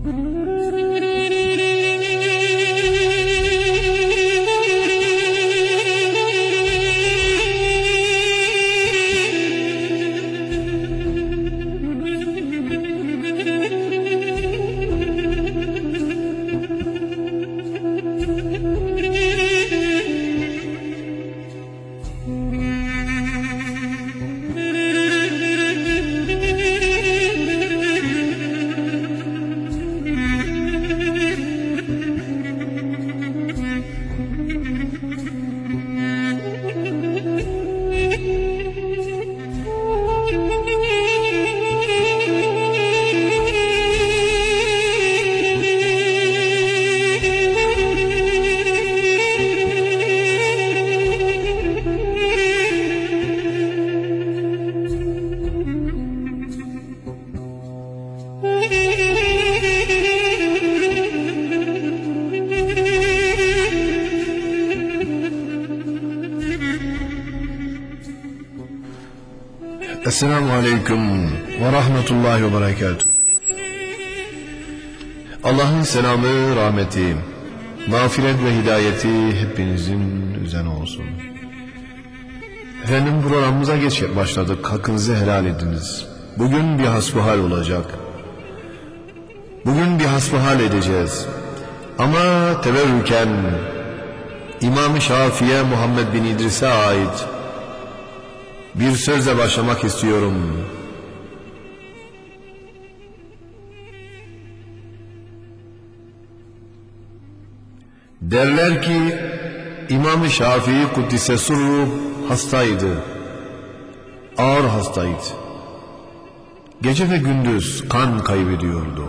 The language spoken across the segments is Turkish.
Esselamu Aleyküm ve Rahmetullahi ve Berekatuhu. Allah'ın selamı, rahmeti, mağfiret ve hidayeti hepinizin üzerine olsun. Efendim, programımıza geç başladık. Hakkınızı helal ediniz. Bugün bir hasbihal olacak. Bugün bir hasbihal edeceğiz. Ama teberrüken İmam-ı Şafii'ye Muhammed bin İdris'e ait bir sözle başlamak istiyorum. Derler ki İmam-ı Şafii Kuddise Sırruh hastaydı. Ağır hastaydı. Gece ve gündüz kan kaybediyordu.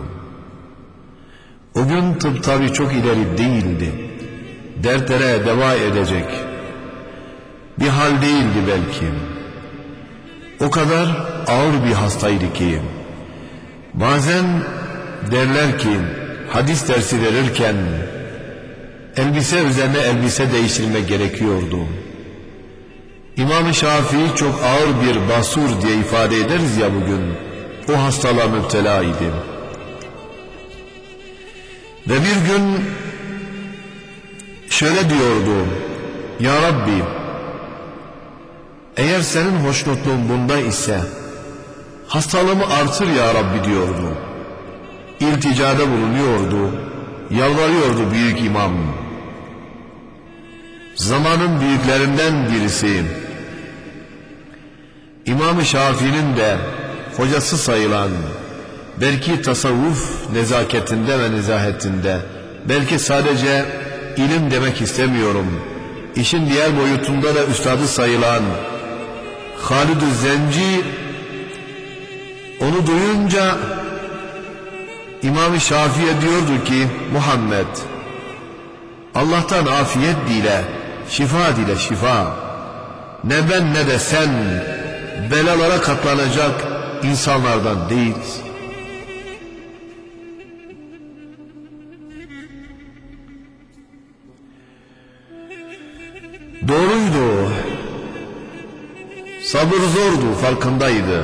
O gün tıp tabi çok ileri değildi. Dertlere deva edecek bir hal değildi belki. O kadar ağır bir hastaydı ki bazen derler ki hadis dersi verirken elbise üzerine elbise değiştirme gerekiyordu. İmam-ı Şafii çok ağır bir basur diye ifade ederiz ya bugün. O hastalığa müptela idi. Ve bir gün şöyle diyordu: Ya Rabbi, eğer senin hoşnutluğun bunda ise hastalığımı artır ya Rabbi diyordu. İlticada bulunuyordu, yalvarıyordu büyük imam. Zamanın büyüklerinden birisi, İmam-ı Şafii'nin de hocası sayılan, belki tasavvuf nezaketinde ve nezahetinde, belki sadece ilim demek istemiyorum, işin diğer boyutunda da üstadı sayılan Halid-i Zenci, onu duyunca İmam-ı Şafii'ye diyordu ki, Muhammed, Allah'tan afiyet dile, şifa dile, şifa. Ne ben ne de sen belalara katlanacak insanlardan değiliz. Doğruydu. Sabır zordu, farkındaydı.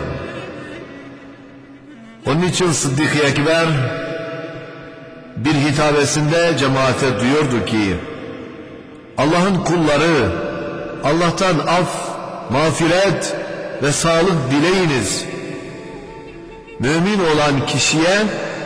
Onun için Sıddık-ı Ekber bir hitabesinde cemaate diyordu ki, Allah'ın kulları, Allah'tan af, mağfiret ve sağlık dileyiniz. Mümin olan kişiye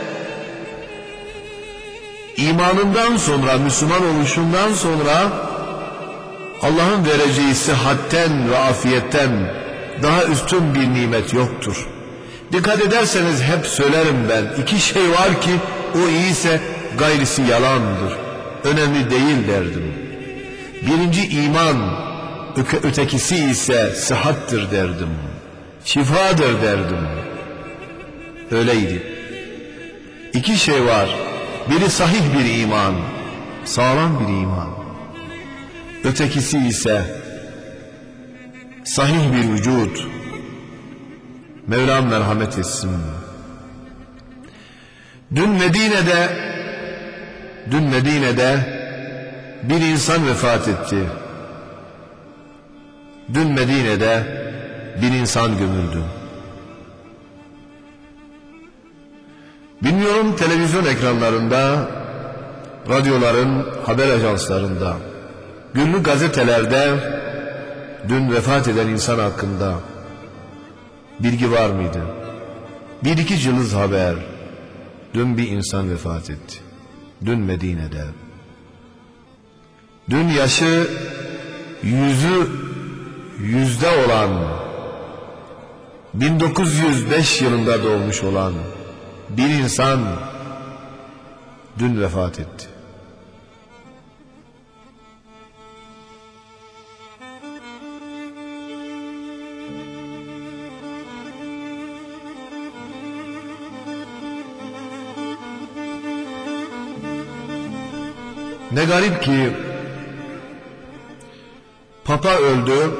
imanından sonra, Müslüman oluşundan sonra Allah'ın vereceği sıhhatten ve afiyetten daha üstün bir nimet yoktur. Dikkat ederseniz hep söylerim ben, iki şey var ki o iyiyse gayrisi yalandır, önemli değil derdim. Birinci iman, ötekisi ise sıhhattır derdim, şifadır derdim. Öyleydi. İki şey var, biri sahih bir iman, sağlam bir iman. Ötekisi ise sahih bir vücut. Mevlam merhamet etsin. Dün Medine'de bir insan vefat etti. Dün Medine'de bir insan gömüldü. Bilmiyorum, televizyon ekranlarında, radyoların haber ajanslarında, günlük gazetelerde dün vefat eden insan hakkında bilgi var mıydı? Bir iki cılız haber. Dün bir insan vefat etti. Dün Medine'de. Dün yaşı yüzde olan, 1905 yılında doğmuş olan bir insan dün vefat etti. Ne garip ki Papa öldü,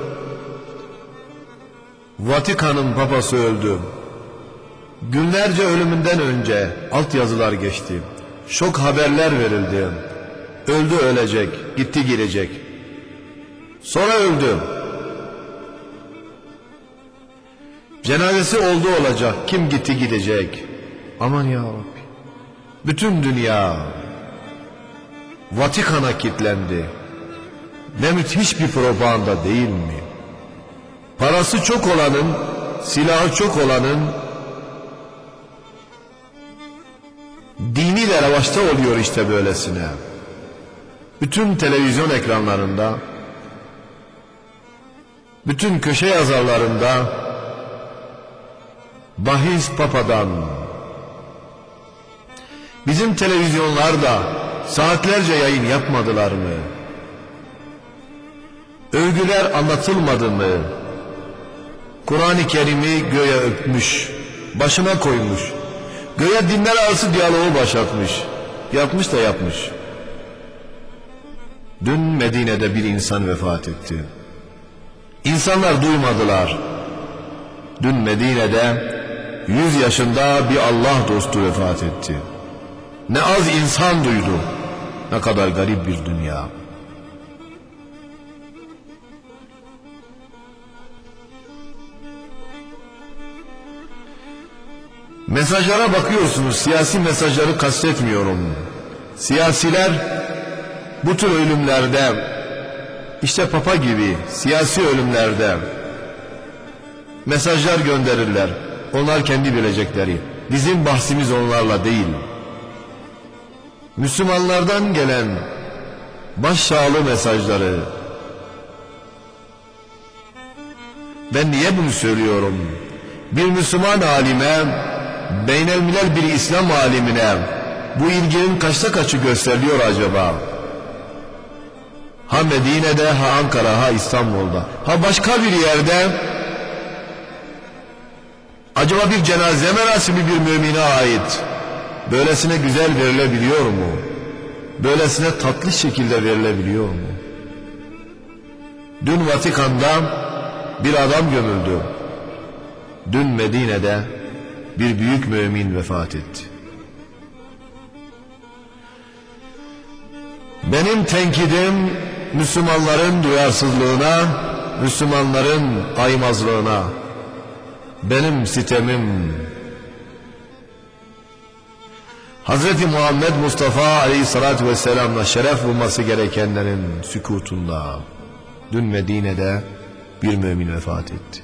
Vatikan'ın papası öldü. Günlerce ölümünden önce altyazılar geçti. Şok haberler verildi. Öldü, ölecek, gitti, gidecek. Sonra öldü. Cenazesi oldu, olacak. Kim gitti, gidecek. Aman ya Rabbi. Bütün dünya Vatikan'a kilitlendi. Ne müthiş bir propaganda değil mi? Parası çok olanın, silahı çok olanın dini de revaçta oluyor işte böylesine. Bütün televizyon ekranlarında, bütün köşe yazarlarında bahis Papa'dan. Bizim televizyonlarda saatlerce yayın yapmadılar mı? Övgüler anlatılmadı mı? Kur'an-ı Kerim'i göğe öpmüş, başına koymuş, göğe dinler arası diyaloğu başlatmış, yapmış da yapmış. Dün Medine'de bir insan vefat etti. İnsanlar duymadılar. Dün Medine'de 100 yaşında bir Allah dostu vefat etti. Ne az insan duydu. Ne kadar garip bir dünya. Mesajlara bakıyorsunuz, siyasi mesajları kastetmiyorum. Siyasiler bu tür ölümlerde, işte Papa gibi siyasi ölümlerde mesajlar gönderirler. Onlar kendi bilecekleri. Bizim bahsimiz onlarla değil. Müslümanlardan gelen başsağlığı mesajları. Ben niye bunu söylüyorum? Bir Müslüman alime, beynelmilel bir İslam alimine bu ilginin kaçta kaçı gösteriliyor acaba? Ha Medine'de, ha Ankara, ha İstanbul'da, ha başka bir yerde acaba bir cenaze merasimi bir mümine ait böylesine güzel verilebiliyor mu? Böylesine tatlı şekilde verilebiliyor mu? Dün Vatikan'da bir adam gömüldü. Dün Medine'de bir büyük mümin vefat etti. Benim tenkidim Müslümanların duyarsızlığına, Müslümanların aymazlığına. Benim sitemim Hz. Muhammed Mustafa Aleyhisselatü Vesselam'la şeref bulması gerekenlerin sükutunda. Dün Medine'de bir mümin vefat etti.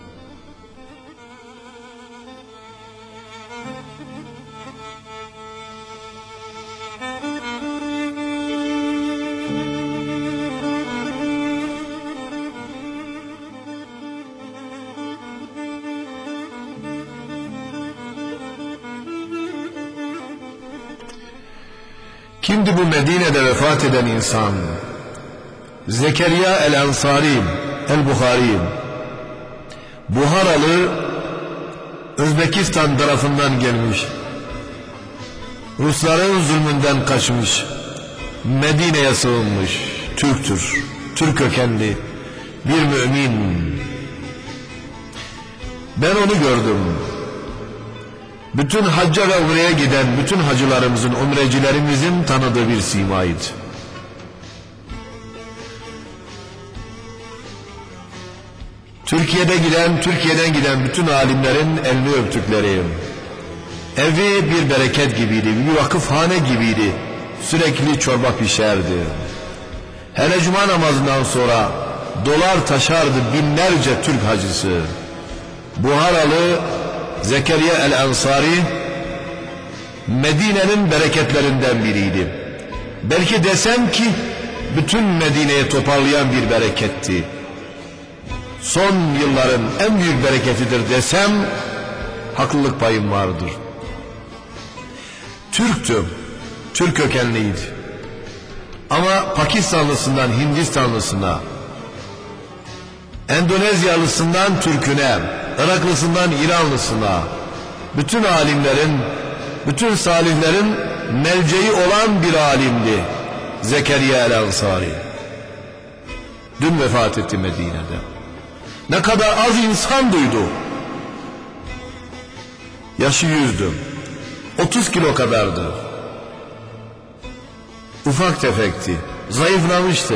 Kimdi bu Medine'de vefat eden insan? Zekeriya el-Ensari, el-Bukhari, Buharalı, Özbekistan tarafından gelmiş, Rusların zulmünden kaçmış, Medine'ye sığınmış, Türktür, Türk kökenli bir mümin. Ben onu gördüm. Bütün hacca ve umreye giden bütün hacılarımızın, umrecilerimizin tanıdığı bir simaydı. Türkiye'den giden bütün alimlerin elini öptükleri, Evi bir bereket gibiydi, bir vakıfhane gibiydi. Sürekli çorba pişerdi. Hele cuma namazından sonra dolar taşardı binlerce Türk hacısı. Buharalı Zekeriya el-Ensari Medine'nin bereketlerinden biriydi. Belki desem ki bütün Medine'yi toparlayan bir bereketti. Son yılların en büyük bereketidir desem haklılık payım vardır. Türktü, Türk kökenliydi. Ama Pakistanlısından Hindistanlısına, Endonezyalısından Türküne, Iraklısından İranlısına, bütün alimlerin, bütün salihlerin melceği olan bir alimdi Zekeriya el-Ensari. Dün vefat etti Medine'de. Ne kadar az insan duydu. Yaşı 100'dü. 30 kilo kadardı. Ufak tefekti. Zayıflamıştı.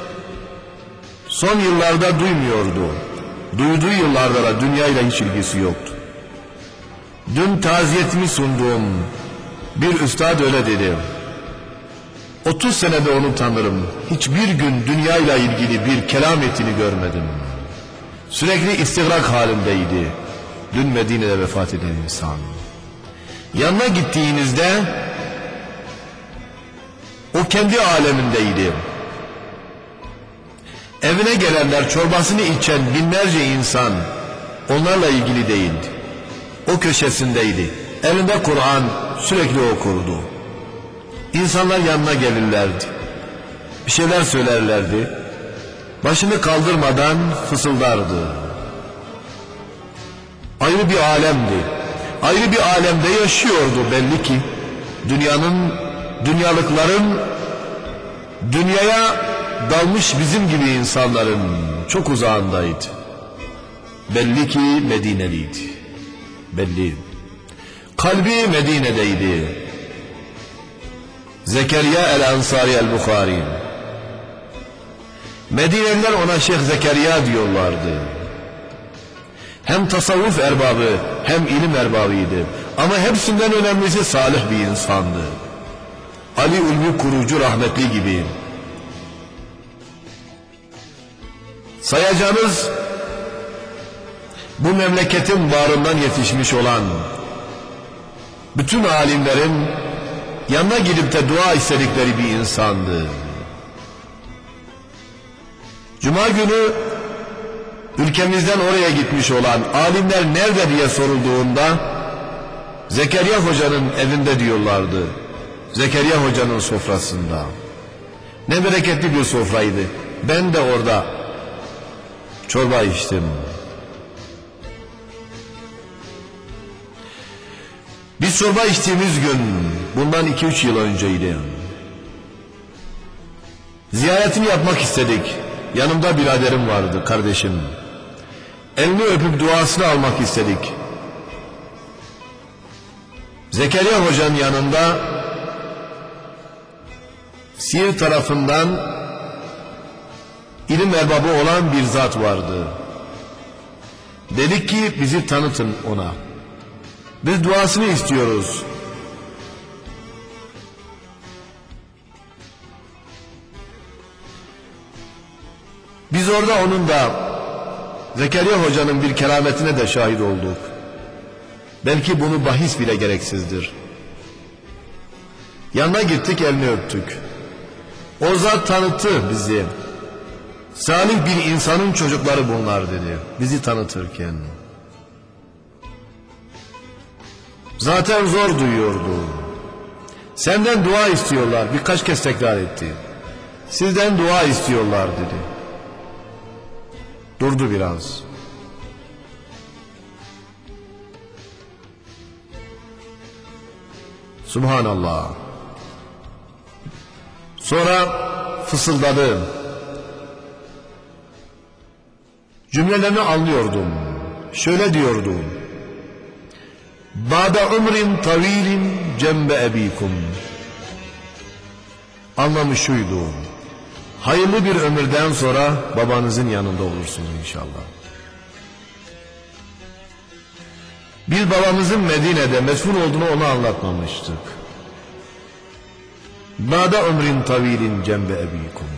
Son yıllarda duymuyordu. Duyduğu yıllarda da dünyayla hiç ilgisi yoktu. Dün taziyetimi sunduğum bir üstad öyle dedi. 30 senede onu tanırım. Hiçbir gün dünyayla ilgili bir kelam ettiğini görmedim. Sürekli istigrak halindeydi. Dün Medine'de vefat eden insan. Yanına gittiğinizde o kendi alemindeydi. Evine gelenler, çorbasını içen binlerce insan onlarla ilgili değildi. O köşesindeydi. Elinde Kur'an, sürekli okurdu. İnsanlar yanına gelirlerdi. Bir şeyler söylerlerdi. Başını kaldırmadan fısıldardı. Ayrı bir alemdi. Ayrı bir alemde yaşıyordu belli ki. Dünyalıkların dünyaya dalmış bizim gibi insanların çok uzağındaydı. Belli ki Medineliydi. Belli. Kalbi Medine'deydi. Zekeriya el-Ensari el-Bukhari. Medineliler ona Şeyh Zekeriya diyorlardı. Hem tasavvuf erbabı hem ilim erbabıydı. Ama hepsinden önemlisi salih bir insandı. Ali Ulvi Kurucu rahmetli gibi. Sayacağınız bu memleketin bağrından yetişmiş olan bütün alimlerin yanına gidip de dua istedikleri bir insandı. Cuma günü ülkemizden oraya gitmiş olan alimler nerede diye sorulduğunda Zekeriya Hoca'nın evinde diyorlardı. Zekeriya Hoca'nın sofrasında. Ne bereketli bir sofraydı. Ben de orada çorba içtim. Biz çorba içtiğimiz gün bundan 2-3 yıl önceydi. Ziyaretini yapmak istedik. Yanımda biraderim vardı, kardeşim. Elini öpüp duasını almak istedik. Zekeriya Hoca'nın yanında Siirt tarafından ilim erbabı olan bir zat vardı. Dedik ki bizi tanıtın ona. Biz duasını istiyoruz. Biz orada onun da Zekeriya Hoca'nın bir kerametine de şahit olduk. Belki bunu bahis bile gereksizdir. Yanına gittik, elini öptük. O zat tanıttı bizi. Salih bir insanın çocukları bunlar dedi. Bizi tanıtırken. Zaten zor duyuyordu. Senden dua istiyorlar. Birkaç kez tekrar etti. Sizden dua istiyorlar dedi. Durdu biraz. Subhanallah. Sonra fısıldadı. Cümlelerini anlıyordum. Şöyle diyordu. Ba'de umrin tavilin cembe ebikum. Anlamı şuydu. Hayırlı bir ömürden sonra babanızın yanında olursunuz inşallah. Biz babamızın Medine'de mesfun olduğunu ona anlatmamıştık. Ba'da ömrin tavilin cembe ebikum.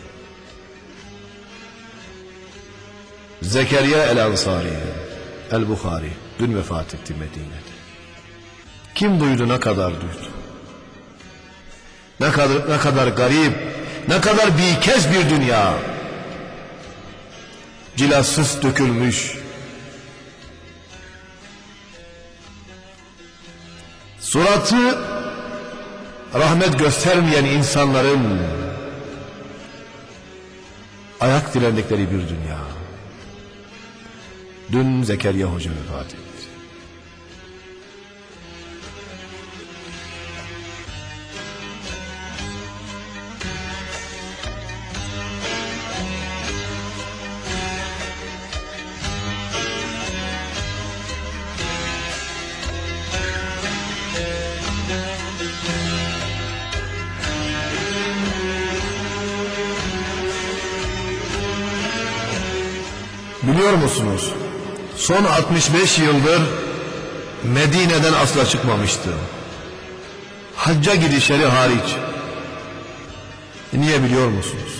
Zekeriya el-Ansari el-Bukhari dün vefat etti Medine'de. Kim duydu, ne kadar duydu? Ne kadar garip, ne kadar bikez bir dünya. Cilasız dökülmüş, suratı rahmet göstermeyen insanların ayak direndikleri bir dünya. Dün Zekeriya Hoca vefat etti. Biliyor musunuz? Son 65 yıldır Medine'den asla çıkmamıştı. Hacca gidişleri hariç. Niye biliyor musunuz?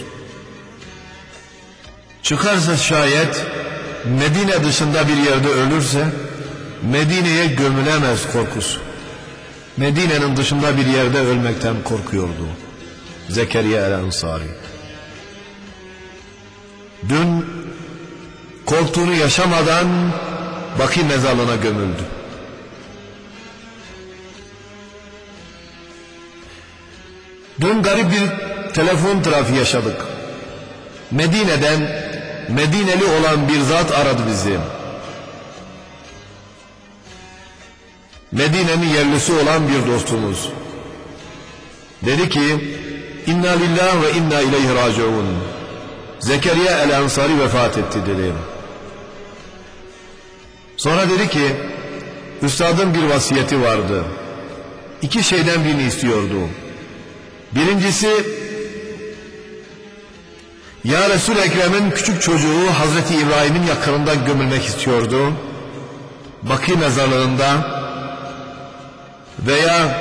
Çıkarsa şayet Medine dışında bir yerde ölürse Medine'ye gömülemez korkusu. Medine'nin dışında bir yerde ölmekten korkuyordu Zekeriya el-Ansari. Dün korktuğunu yaşamadan Baki mezarlığına gömüldü. Dün garip bir telefon trafiği yaşadık. Medine'den Medineli olan bir zat aradı bizi. Medine'nin yerlisi olan bir dostumuz. Dedi ki, İnna lillahi ve inna ileyhi raciun. Zekeriya el-Ansari vefat etti dedi. Sonra dedi ki, üstadın bir vasiyeti vardı. İki şeyden birini istiyordu. Birincisi, ya Resul-i Ekrem'in küçük çocuğu Hazreti İbrahim'in yakınından gömülmek istiyordu. Baki mezarlığında veya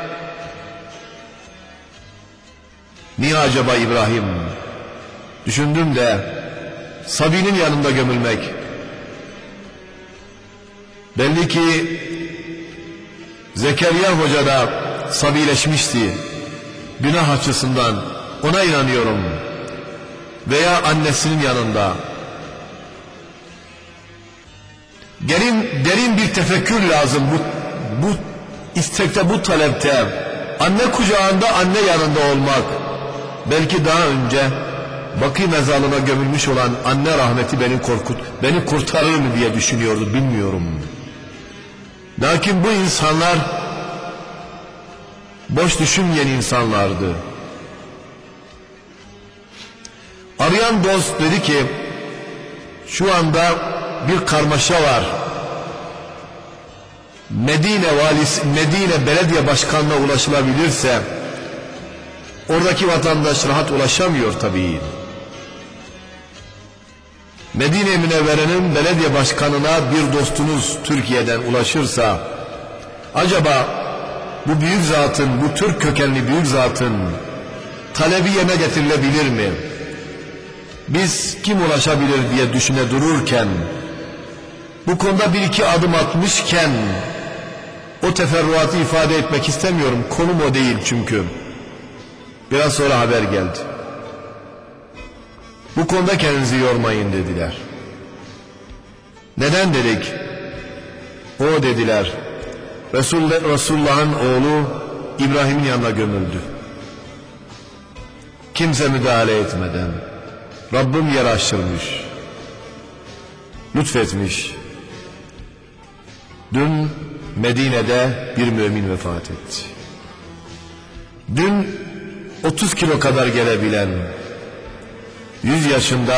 niye acaba İbrahim? Düşündüm de Sabi'nin yanında gömülmek. Belli ki Zekeriya Hoca da sabileşmişti. Günah açısından ona inanıyorum. Veya annesinin yanında. Derin bir tefekkür lazım bu istekte, bu talepte. Anne kucağında, anne yanında olmak. Belki daha önce Baki mezarlığına gömülmüş olan anne rahmeti beni kurtarır mı diye düşünüyordu, bilmiyorum. Lakin bu insanlar boş düşünmeyen insanlardı. Arayan dost dedi ki, şu anda bir karmaşa var. Medine Belediye Başkanı'na ulaşılabilirse, oradaki vatandaş rahat ulaşamıyor tabii. Medine Münevvere'nin belediye başkanına bir dostunuz Türkiye'den ulaşırsa, acaba bu büyük zatın, bu Türk kökenli büyük zatın talebi yerine getirilebilir mi? Biz kim ulaşabilir diye düşüne dururken, bu konuda bir iki adım atmışken, o teferruatı ifade etmek istemiyorum. Konum o değil çünkü. Biraz sonra haber geldi. Bu konuda kendinizi yormayın dediler. Neden dedik? O dediler, Resulullah'ın oğlu İbrahim'in yanına gömüldü. Kimse müdahale etmeden Rabbim yer açtırmış, lütfetmiş. Dün Medine'de bir mümin vefat etti. Dün 30 kilo kadar gelebilen, 100 yaşında,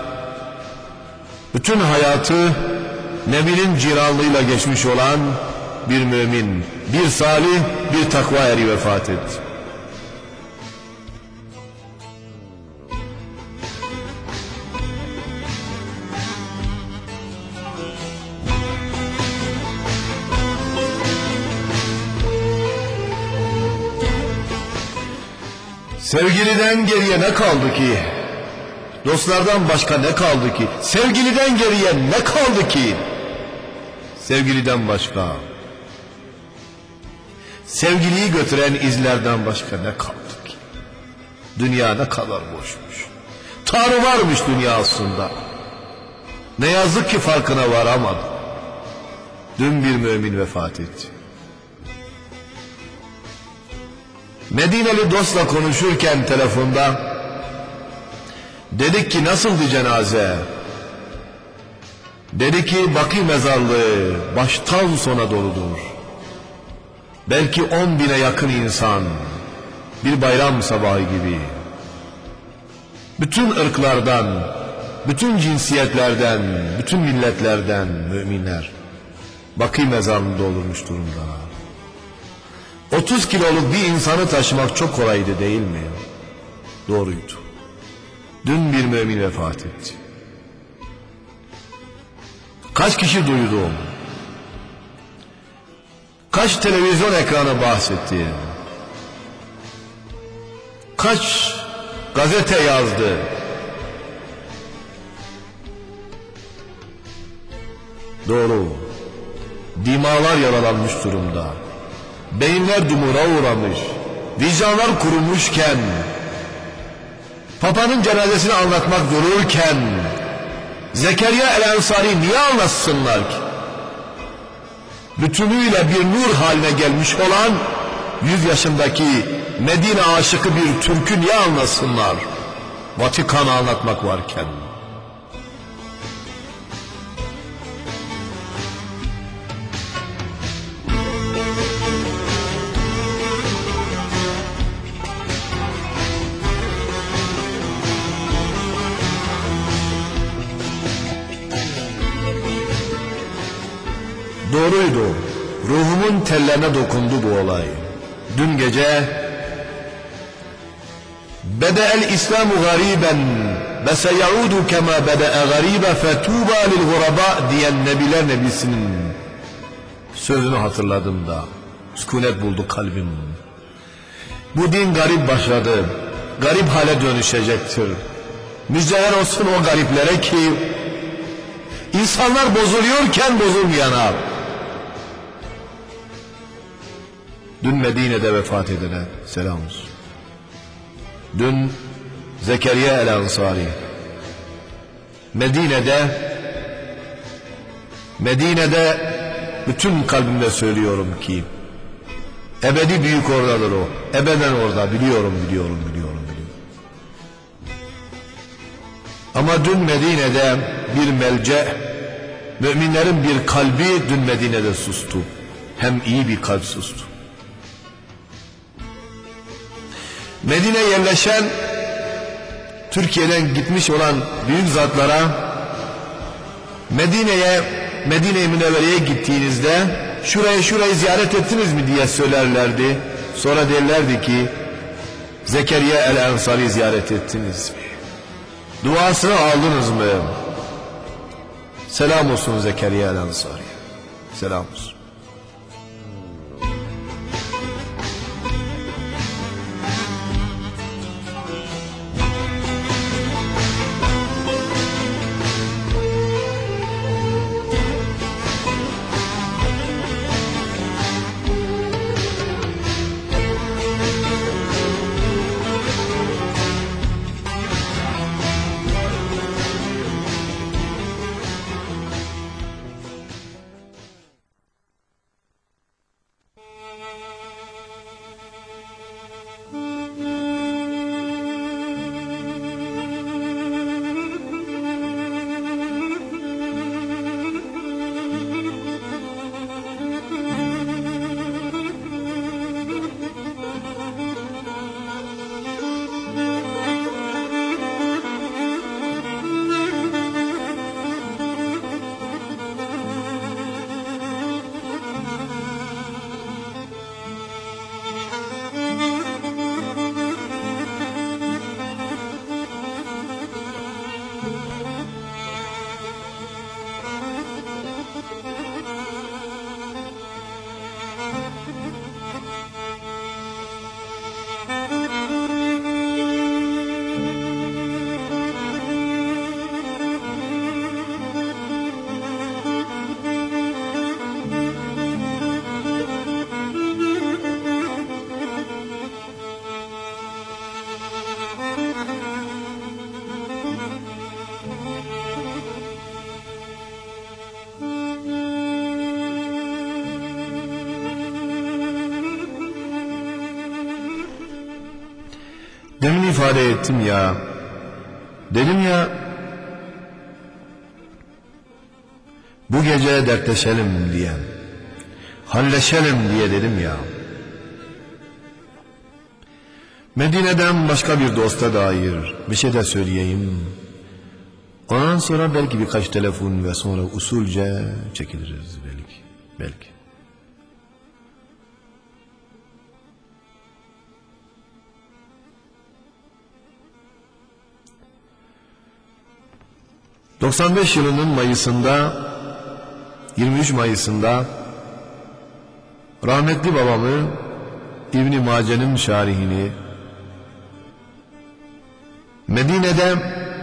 bütün hayatı Nebi'nin ciranlığıyla geçmiş olan bir mümin, bir salih, bir takva eri vefat etti. Sevgiliden geriye ne kaldı ki? Dostlardan başka ne kaldı ki? Sevgiliden geriye ne kaldı ki? Sevgiliden başka. Sevgiliyi götüren izlerden başka ne kaldı ki? Dünya ne kadar boşmuş. Tanrı varmış dünya aslında. Ne yazık ki farkına varamadı. Dün bir mümin vefat etti. Medineli dostla konuşurken telefonda dedik ki nasıldı cenaze? Dedi ki Bakî mezarlığı baştan sona doludur. Belki 10.000'e yakın insan, bir bayram sabahı gibi. Bütün ırklardan, bütün cinsiyetlerden, bütün milletlerden müminler Bakî mezarlığında doldurmuş durumda. 30 kiloluk bir insanı taşımak çok kolaydı değil mi? Doğruydu. Dün bir mümin vefat etti. Kaç kişi duydu onu? Kaç televizyon ekranı bahsetti? Kaç gazete yazdı? Doğru. Dimalar yaralanmış durumda. Beyinler dumura uğramış. Vicdanlar kurulmuşken, Papa'nın cenazesini anlatmak dururken, Zekeriya el-Ensari niye anlatsınlar ki? Bütünüyle bir nur haline gelmiş olan 100 yaşındaki Medine aşıkı bir Türk'ü niye anlatsınlar? Vatikan'ı anlatmak varken. Doğruydu. Ruhumun tellerine dokundu bu olay. Dün gece Bede'el İslamu gariben ve seyaudu kema bede'e garibe fetuba lil guraba diyen Nebiler Nebisi'nin sözünü hatırladım da sükunet buldu kalbim. Bu din garip başladı. Garip hale dönüşecektir. Müjdeler olsun o gariplere ki insanlar bozuluyorken bozulmayana. Dün Medine'de vefat edene selam olsun. Dün Zekeriya el-Ensari Medine'de bütün kalbimle söylüyorum ki ebedi büyük oradadır o. Ebeden orada biliyorum. Ama dün Medine'de bir melce, müminlerin bir kalbi dün Medine'de sustu. Hem iyi bir kalp sustu. Medine'ye yerleşen, Türkiye'den gitmiş olan büyük zatlara Medine-i Münevvere'ye gittiğinizde şurayı ziyaret ettiniz mi diye söylerlerdi. Sonra derlerdi ki Zekeriya el-Ensari ziyaret ettiniz mi? Duasını aldınız mı? Selam olsun Zekeriya el-Ensari. Selam olsun. Demin ifade ettim ya, dedim ya, bu gece dertleşelim diye, halleşelim diye dedim ya. Medine'den başka bir dosta dair bir şey de söyleyeyim. Ondan sonra belki birkaç telefon ve sonra usulce çekiliriz belki. ...95 yılının Mayıs'ında... ...23 Mayıs'ında... ...rahmetli babamı... İbn-i Mace'nin şarihini... ...Medine'de...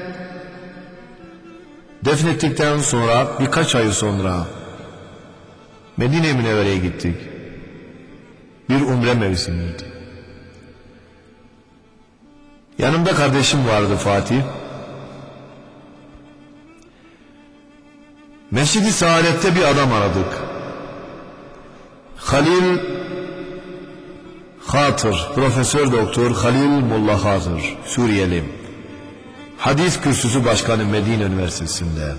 ...defnettikten sonra... ...birkaç ay sonra... ...Medine-i Münevvere'ye gittik... ...bir umre mevsimiydi... ...yanımda kardeşim vardı Fatih... Mescid-i Saadet'te bir adam aradık. Halil Hatır, Profesör Doktor Halil Molla Hatır, Suriyeli. Hadis Kürsüsü Başkanı Medine Üniversitesi'nde.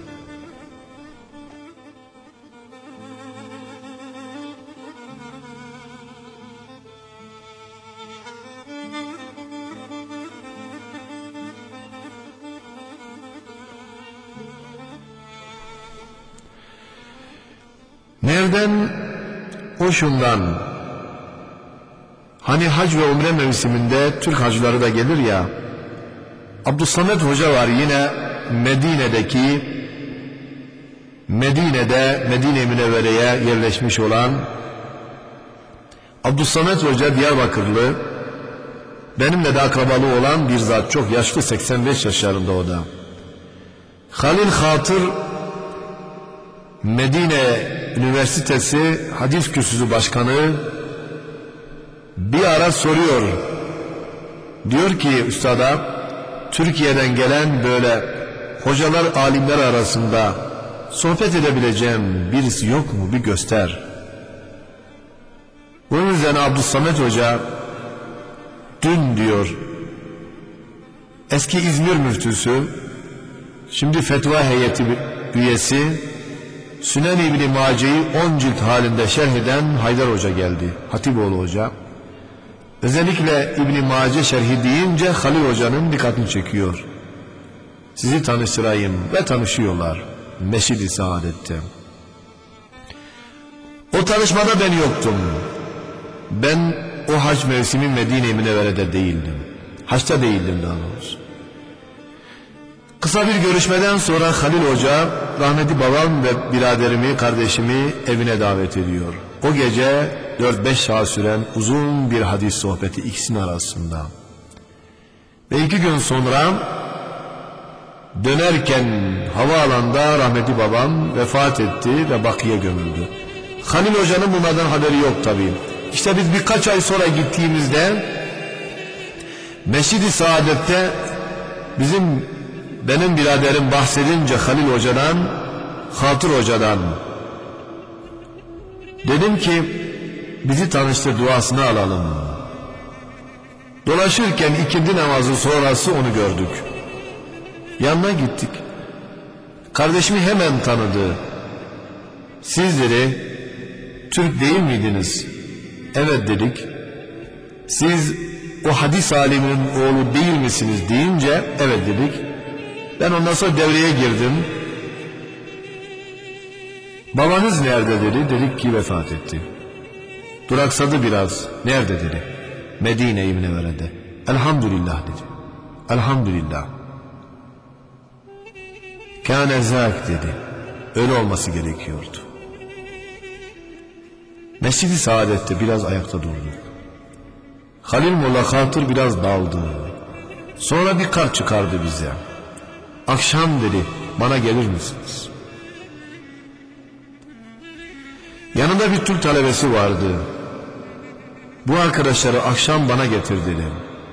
Nereden? O şundan. Hani hac ve umre mevsiminde Türk hacıları da gelir ya. Abdüssamet Hoca var yine Medine'de Medine-i Münevvere'ye yerleşmiş olan Abdüssamet Hoca Diyarbakırlı, benimle de akrabalı olan bir zat, çok yaşlı, 85 yaşlarında o da. Halil Hatır Medine Üniversitesi Hadis Kürsüsü Başkanı bir ara soruyor. Diyor ki üstada, Türkiye'den gelen böyle hocalar, alimler arasında sohbet edebileceğim birisi yok mu, bir göster. Bunun üzerine Abdüssamet Hoca dün diyor, eski İzmir müftüsü, şimdi fetva heyeti üyesi, Sünen-i İbn-i Mace'yi 10 cilt halinde şerh eden Haydar Hoca geldi. Hatipoğlu Hoca. Özellikle İbn-i Mace şerhi deyince Halil Hoca'nın dikkatini çekiyor. Sizi tanıştırayım ve tanışıyorlar Mescid-i Saadet'te. O tanışmada ben yoktum. Ben o hac mevsimi Medine-i Münevvere'de değildim. Haçta değildim daha doğrusu. Kısa bir görüşmeden sonra Halil Hoca rahmetli babam ve biraderimi, kardeşimi evine davet ediyor. O gece 4-5 saat süren uzun bir hadis sohbeti ikisinin arasında. Ve 2 gün sonra dönerken havaalanında rahmetli babam vefat etti ve Bakı'ya gömüldü. Halil Hoca'nın bunlardan haberi yok tabii. İşte biz birkaç ay sonra gittiğimizde Mescid-i Saadet'te benim biraderim bahsedince Halil Hoca'dan, Hatır Hoca'dan, dedim ki bizi tanıştır, duasını alalım. Dolaşırken ikindi namazı sonrası onu gördük. Yanına gittik. Kardeşimi hemen tanıdı. Siz dedi, Türk değil miydiniz? Evet dedik. Siz o hadis aliminin oğlu değil misiniz deyince evet dedik. Ben ondan sonra devreye girdim. Babanız nerede dedi. Dedik ki vefat etti. Duraksadı biraz. Nerede dedi. Medine-i Münevvere'de. Elhamdülillah dedi. Elhamdülillah. Kâne zâk dedi. Öyle olması gerekiyordu. Mescid-i Saadet'te biraz ayakta durduk. Halil Molla Hatır biraz daldı. Sonra bir kart çıkardı bize. Akşam dedi, bana gelir misiniz? Yanında bir Türk talebesi vardı. Bu arkadaşları akşam bana getir dedi.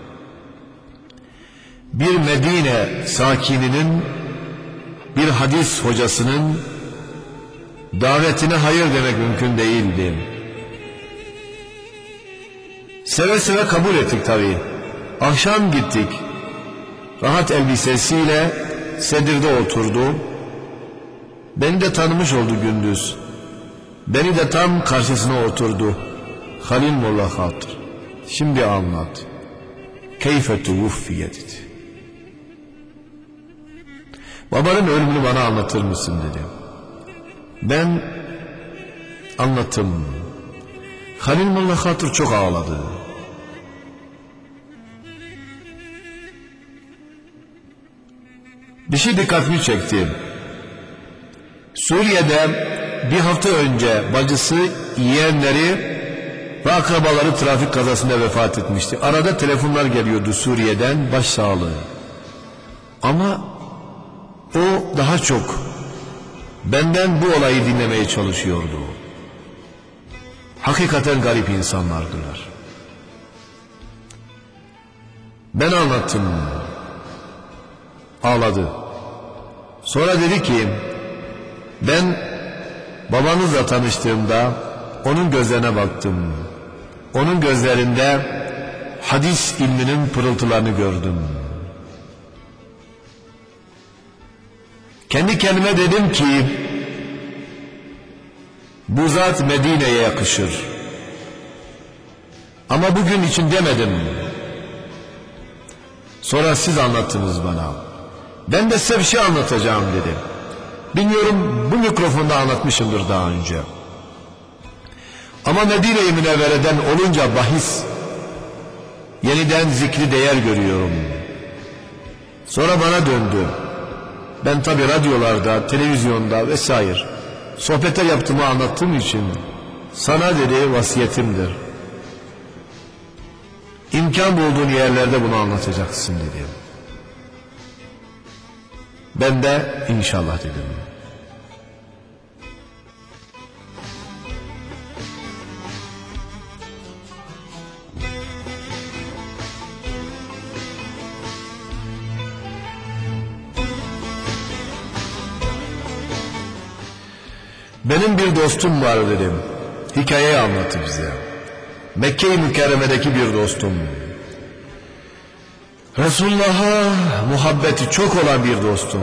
Bir Medine sakininin, bir hadis hocasının davetine hayır demek mümkün değildi. Seve seve kabul ettik tabii. Akşam gittik. Rahat elbisesiyle sedirde oturdu. Beni de tanımış oldu gündüz. Beni de tam karşısına oturdu. Halil Molla Hatır, şimdi anlat. Keyfe tuvuffiye dedi. Babanın ölümünü bana anlatır mısın dedi. Ben anlattım. Halil Molla Hatır çok ağladı. Bir şey dikkatimi çekti. Suriye'de bir hafta önce bacısı, yeğenleri ve akrabaları trafik kazasında vefat etmişti. Arada telefonlar geliyordu Suriye'den, başsağlığı. Ama o daha çok benden bu olayı dinlemeye çalışıyordu. Hakikaten garip insanlardılar. Ben anlattım. Ağladı. Sonra dedi ki, ben babanızla tanıştığımda onun gözlerine baktım. Onun gözlerinde hadis ilminin pırıltılarını gördüm. Kendi kendime dedim ki, bu zat Medine'ye yakışır. Ama bugün için demedim. Sonra siz anlattınız bana. Ben de size bir şey anlatacağım dedi. Bilmiyorum, bu mikrofonda anlatmışımdır daha önce. Ama Medine-i Münevvere'den olunca bahis, yeniden zikri değer görüyorum. Sonra bana döndü. Ben tabi radyolarda, televizyonda vesaire sohbetler yaptığımı anlattığım için sana dedi vasiyetimdir. İmkan bulduğun yerlerde bunu anlatacaksın dedi. Ben de inşallah dedim. Benim bir dostum var dedim. Hikayeyi anlattı bize. Mekke-i Mükerreme'deki bir dostum. Resulullah'a muhabbeti çok olan bir dostum.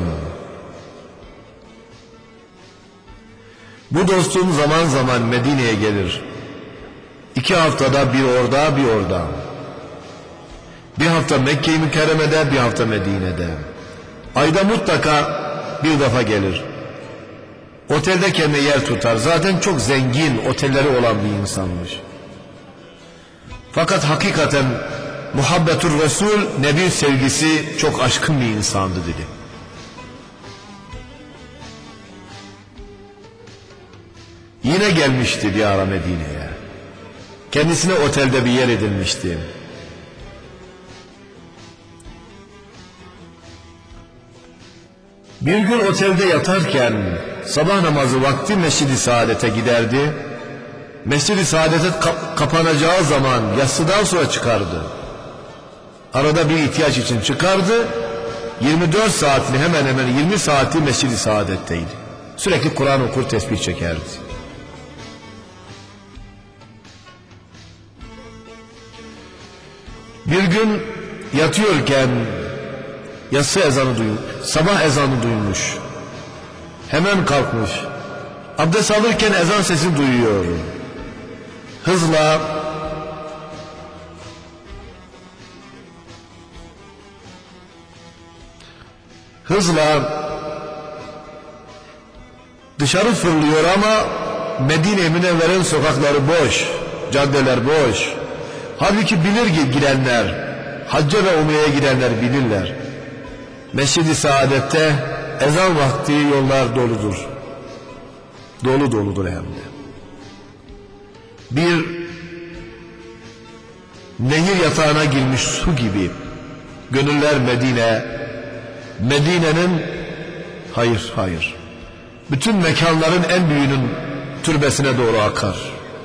Bu dostum zaman zaman Medine'ye gelir. 2 haftada bir orada bir orada. Bir hafta Mekke-i Mükerreme'de, bir hafta Medine'de. Ayda mutlaka bir defa gelir. Otelde kendine yer tutar. Zaten çok zengin otelleri olan bir insanmış. Fakat hakikaten muhabbetur Resul, Nebi sevgisi çok aşkın bir insandı dedi. Yine gelmişti bir ara Medine'ye. Kendisine otelde bir yer edilmişti. Bir gün otelde yatarken sabah namazı vakti Mescid-i Saadet'e giderdi. Mescid-i Saadet'e kapanacağı zaman yatsıdan sonra çıkardı. Arada bir ihtiyaç için çıkardı. 24 saatini hemen hemen 20 saati Mescid-i Saadet'teydi. Sürekli Kur'an okur, tesbih çekerdi. Bir gün yatıyorken yatsı ezanı duymuş, sabah ezanı duymuş. Hemen kalkmış. Abdest alırken ezan sesini duyuyor. Hızla dışarı fırlıyor ama Medine-i Münevvere'nin sokakları boş, caddeler boş. Halbuki bilir ki gidenler, hacca ve umreye gidenler bilirler. Mescid-i Saadet'te ezan vakti yollar doludur. Dolu doludur hem de. Bir nehir yatağına girmiş su gibi. Gönüller Medine, Medine'nin hayır. Bütün mekanların en büyüğünün türbesine doğru akar.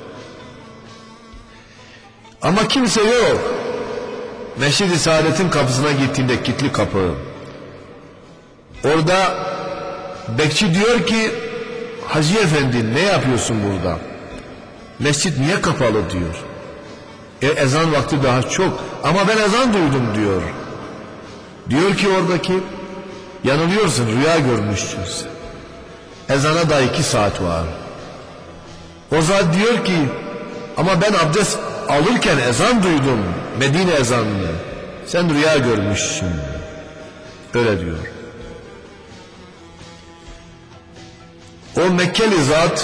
Ama kimse yok. Mescid-i Saadet'in kapısına gittiğinde kilitli kapı. Orada bekçi diyor ki, Hacı Efendi ne yapıyorsun burada? Mescid niye kapalı diyor. Ezan vakti daha çok ama ben ezan duydum diyor. Diyor ki oradaki, yanılıyorsun, rüya görmüşsün sen. Ezana da 2 saat var. O zat diyor ki ama ben abdest alırken ezan duydum, Medine ezanını. Sen rüya görmüşsün. Öyle diyor. O Mekkeli zat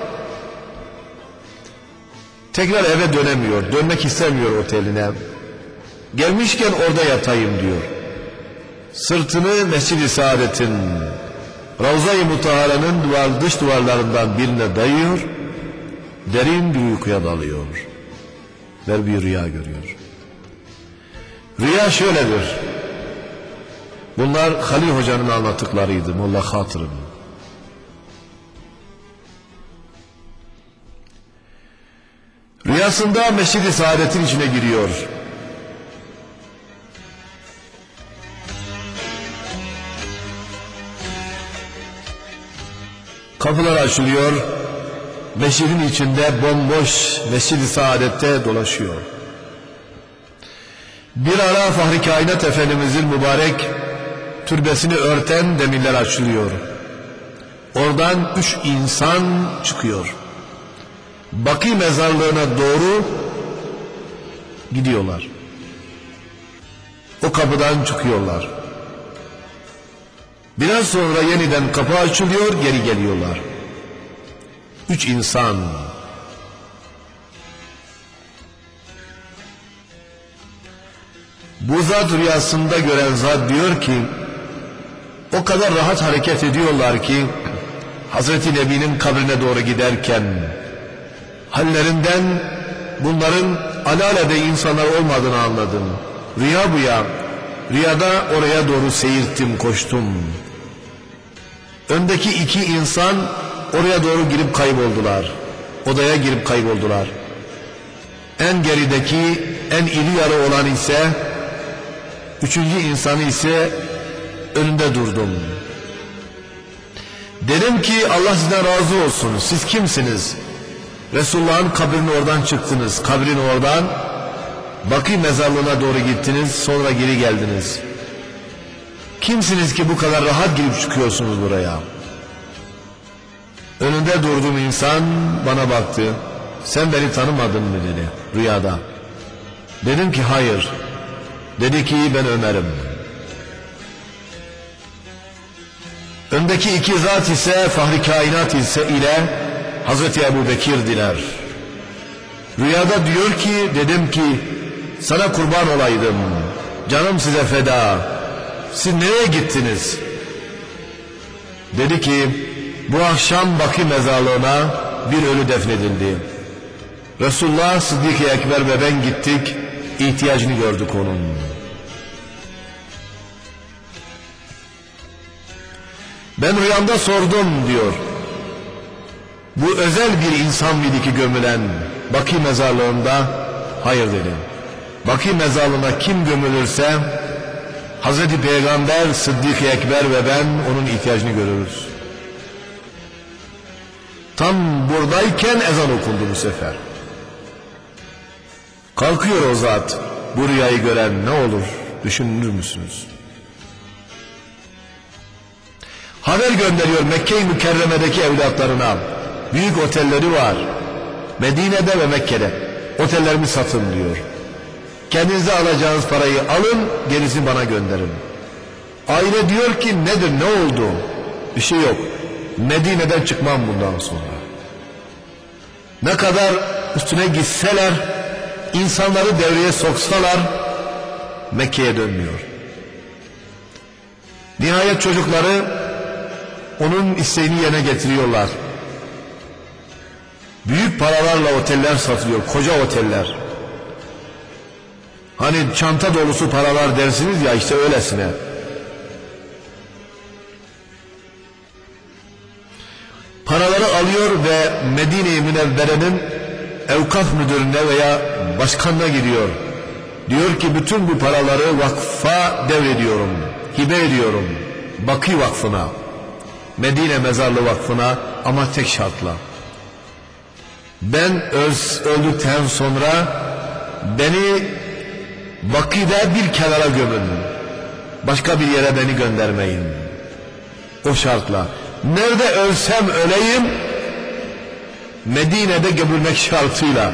tekrar eve dönemiyor. Dönmek istemiyor oteline. Gelmişken orada yatayım diyor. Sırtını Mescid-i Saadet'in, Ravza-i Mutahara'nın dış duvarlarından birine dayıyor. Derin bir uykuya dalıyor. Ve bir rüya görüyor. Rüya şöyledir. Bunlar Halil Hoca'nın anlattıklarıydı, Molla Hatır'ın. Rüyasında Mescid-i Saadet'in içine giriyor. Kapılar açılıyor. Mescidin içinde bomboş Mescid-i Saadet'te dolaşıyor. Bir ara Fahri Kainat Efendimizin mübarek türbesini örten demirler açılıyor. Oradan 3 insan çıkıyor. Bakî mezarlığına doğru gidiyorlar. O kapıdan çıkıyorlar. Biraz sonra yeniden kapı açılıyor, geri geliyorlar. 3 insan. Bu zat rüyasında gören zat diyor ki, o kadar rahat hareket ediyorlar ki Hazreti Nebi'nin kabrine doğru giderken hallerinden bunların alelade insanlar olmadığını anladım. Rüya bu ya. Rüyada oraya doğru seyirttim, koştum. Öndeki 2 insan oraya doğru girip kayboldular. Odaya girip kayboldular. En gerideki, en iri yarı olan ise, 3. insanı ise önünde durdum. Dedim ki Allah sizden razı olsun. Siz kimsiniz? Resulullah'ın kabrinin oradan çıktınız. Kabrin oradan Bakî mezarlığına doğru gittiniz. Sonra geri geldiniz. Kimsiniz ki bu kadar rahat girip çıkıyorsunuz buraya? Önünde durduğum insan bana baktı. Sen beni tanımadın mı dedi rüyada. Dedim ki hayır. Dedi ki ben Ömer'im. Öndeki 2 zat ise Fahri Kainat ile Hazreti Ebu Bekir'diler. Rüyada diyor ki dedim ki sana kurban olaydım. Canım size feda. Siz nereye gittiniz? Dedi ki bu akşam Bakî mezarlığına bir ölü defnedildi. Resulullah, Sıddık-ı Ekber ve ben gittik. İhtiyacını gördük onun. Ben rüyamda sordum diyor. Bu özel bir insan mıydı ki gömülen Bakî mezarlığında? Hayır dedim. Bakî mezarlığına kim gömülürse Hazreti Peygamber, Sıddık-ı Ekber ve ben onun ihtiyacını görürüz. Tam buradayken ezan okundu bu sefer. Kalkıyor o zat. Bu rüyayı gören ne olur düşünür müsünüz? Haber gönderiyor Mekke-i Mükerreme'deki evlatlarına. Büyük otelleri var. Medine'de ve Mekke'de. Otellerimi satın diyor. Kendinize alacağınız parayı alın, gerisini bana gönderin. Aile diyor ki nedir, ne oldu? Bir şey yok. Medine'den çıkmam bundan sonra. Ne kadar üstüne gitseler, insanları devreye soksalar, Mekke'ye dönmüyor. Nihayet çocukları onun isteğini yerine getiriyorlar. Büyük paralarla oteller satılıyor, koca oteller. Hani çanta dolusu paralar dersiniz ya, işte öylesine. Paraları alıyor ve Medine-i Münevvere'nin evkaf müdürüne veya başkanına gidiyor. Diyor ki bütün bu paraları vakfa devrediyorum, hibe ediyorum. Bakî Vakfı'na, Medine Mezarlığı Vakfı'na, ama tek şartla. Ben öldükten sonra beni Bakı'da bir kenara gömün. Başka bir yere beni göndermeyin. O şartla. Nerede ölsem öleyim, Medine'de gömülmek şartıyla.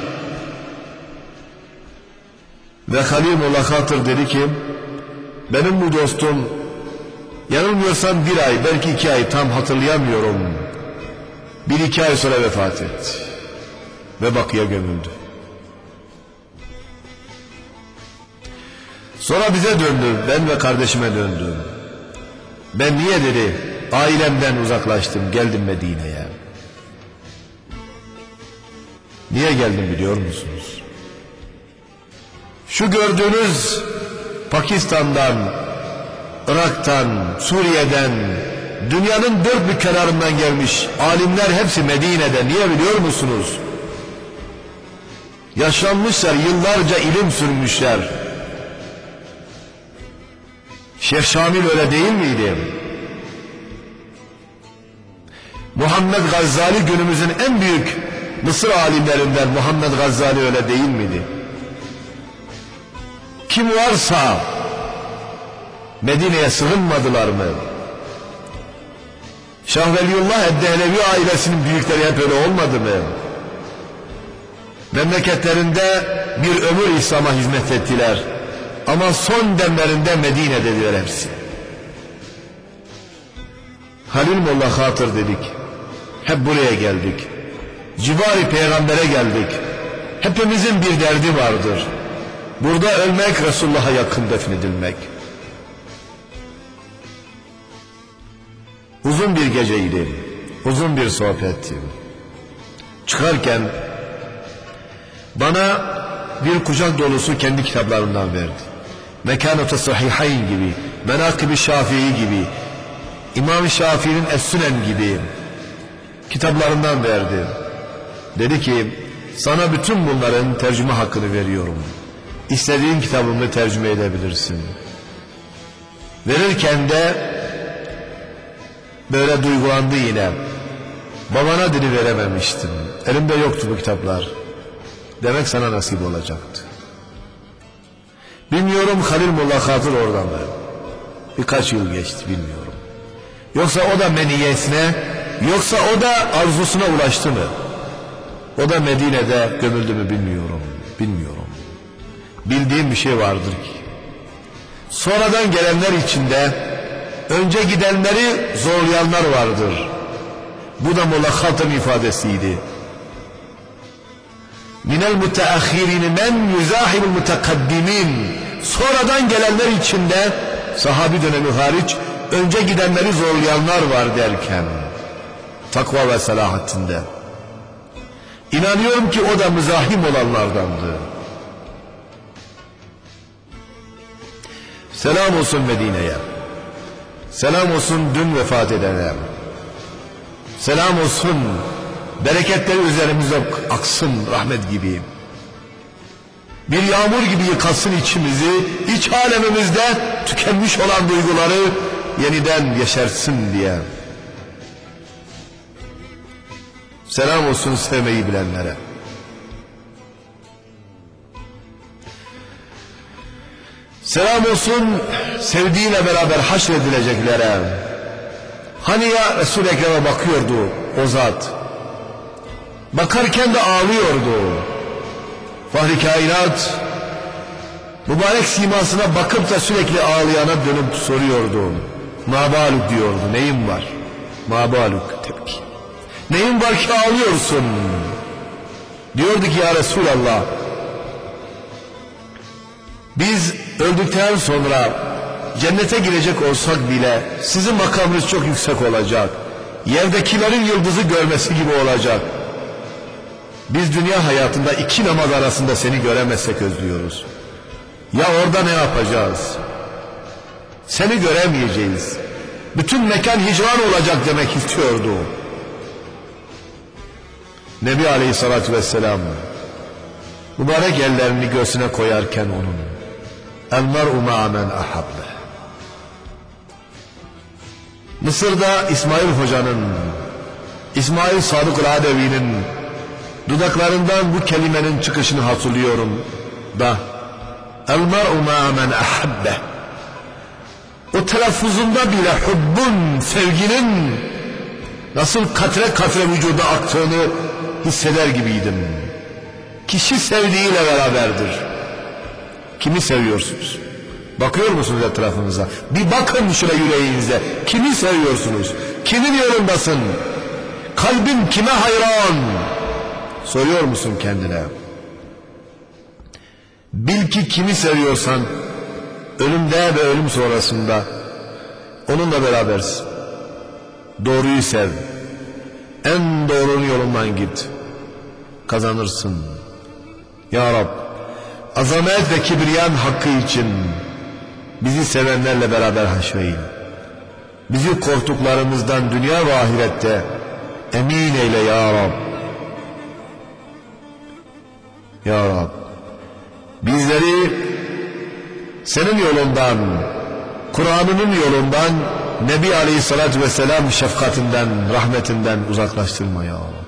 Ve Halil Molla Hatır dedi ki, benim bu dostum yanılmıyorsam 1 ay, belki 2 ay, tam hatırlayamıyorum. 1-2 ay sonra vefat etti. Ve Bakı'ya gömüldü. Sonra bize döndü, ben ve kardeşime döndüm. Ben niye dedi, ailemden uzaklaştım, geldim Medine'ye. Niye geldim biliyor musunuz? Şu gördüğünüz Pakistan'dan, Irak'tan, Suriye'den, dünyanın 4 bir kenarından gelmiş alimler hepsi Medine'de. Niye biliyor musunuz? Yaşlanmışlar, yıllarca ilim sürmüşler. Şeyh Şamil öyle değil miydi? Muhammed Gazzali günümüzün en büyük Mısır alimlerinden Muhammed Gazzali öyle değil miydi? Kim varsa Medine'ye sığınmadılar mı? Şah Veliyullah Eddehlevi ailesinin büyükleri hep öyle olmadı mı? Memleketlerinde bir ömür İslam'a hizmet ettiler. Ama son demlerinde Medine dediler hepsi. Halil Molla Hatır dedik. Hep buraya geldik. Civar-ı Peygamber'e geldik. Hepimizin bir derdi vardır. Burada ölmek, Resulullah'a yakın defnedilmek. Uzun bir geceydi. Uzun bir sohbetti. Çıkarken bana bir kucak dolusu kendi kitaplarından verdi. Mekanat-ı Sahihayn gibi, Menakib-i Şafii gibi, İmam-ı Şafii'nin Es-Sünen gibi kitaplarından verdi. Dedi ki, sana bütün bunların tercüme hakkını veriyorum. İstediğin kitabımı tercüme edebilirsin. Verirken de böyle duygulandı yine. Babana dili verememiştim. Elimde yoktu bu kitaplar. Demek sana nasip olacaktı. Bilmiyorum Halil Molla Hatır oradan mı? Birkaç yıl geçti bilmiyorum. Yoksa o da meniyesine, yoksa o da arzusuna ulaştı mı? O da Medine'de gömüldü mü bilmiyorum. Bilmiyorum. Bildiğim bir şey vardır ki, sonradan gelenler içinde önce gidenleri zorlayanlar vardır. Bu da Molla Hatır'ın ifadesiydi. Minel müteahhirin men yuzahimul mutakaddimin. Sonradan gelenler içinde sahabi dönemi hariç önce gidenleri zorlayanlar var derken takva ve selahatinde. İnanıyorum ki o da müzahim olanlardandı. Selam olsun Medine'ye. Selam olsun dün vefat edene. Selam olsun, bereketleri üzerimize aksın rahmet gibi. Bir yağmur gibi yıkasın içimizi, iç alemimizde tükenmiş olan duyguları yeniden yeşersin diye. Selam olsun sevmeyi bilenlere. Selam olsun sevdiğiyle beraber haşredileceklere. Hani ya Resul-i Ekrem'e bakıyordu o zat. Bakarken de ağlıyordu. Fahri kainat mübarek simasına bakıp da sürekli ağlayana dönüp soruyordu. Mabaluk diyordu. Neyin var? Mabaluk tepki. Neyin var ki ağlıyorsun? Diyordu ki ya Resulallah, biz öldükten sonra cennete girecek olsak bile sizin makamınız çok yüksek olacak. Yerdekilerin yıldızı görmesi gibi olacak. Biz dünya hayatında 2 namaz arasında seni göremezsek özlüyoruz. Ya orada ne yapacağız? Seni göremeyeceğiz. Bütün mekan hicran olacak demek istiyordu. Nebi Aleyhisselatü Vesselam mübarek ellerini göğsüne koyarken onun el mer'u ma'a men ahabbe. Mısır'da İsmail Hoca'nın, İsmail Sadık Radevi'nin dudaklarından bu kelimenin çıkışını hatırlıyorum. da el mer'u ma men ahabbe, o telaffuzunda bile hubbun, sevginin nasıl katre katre vücuda aktığını hisseder gibiydim. Kişi sevdiğiyle beraberdir. Kimi seviyorsunuz? Bakıyor musunuz etrafınıza? Bir bakın şöyle yüreğinize. Kimi seviyorsunuz? Kimin yolundasın? Kalbin kime hayran? Soruyor musun kendine? Bil ki kimi seviyorsan ölümde ve ölüm sonrasında onunla berabersin. Doğruyu sev. En doğrunun yolundan git. Kazanırsın. Ya Rab, azamet ve kibriyan hakkı için bizi sevenlerle beraber haşreyin. Bizi korktuklarımızdan dünya ve ahirette emin eyle ya Rab. Ya Rab, bizleri senin yolundan, Kur'an'ının yolundan, Nebi Aleyhisselatü Vesselam şefkatinden, rahmetinden uzaklaştırma ya Allah.